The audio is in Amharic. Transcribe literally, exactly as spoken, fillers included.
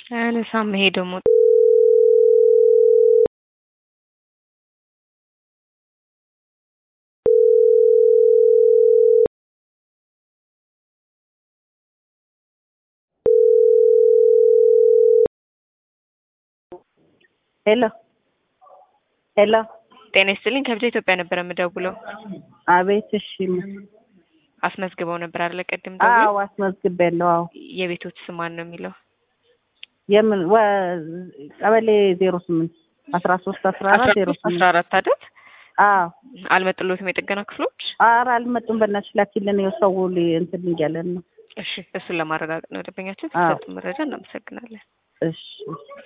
አነሳም ይሄ ደግሞ ሄሎ ሄሎ ጤና ይስጥልኝ ከብቻ ኢትዮጵያ ነበር የምደውለው። አቤት። እሺ አስመዝግበው ነበር አይደል? ቀደም ደውዬ አዎ አስመዝግቤያለሁ። አዎ የቤቶች ስም ማን ነው የሚለው? የምን ቀበሌ ዜሮ ስምንት አስራ ሶስት አስራ አራት ዜሮ ስምንት አስራ አራት አይደል? አዎ አልመጡልዎትም የጥገና ክፍሎች? ኧረ አልመጡም። በእናትሽ ላኪልን። ይኸው ሰው እንትን እያለን ነው። እሺ እሱን ለማረጋገጥ ነው ደንበኛችን። ስለሰጡ መረጃ እናመሰግናለን። እሺ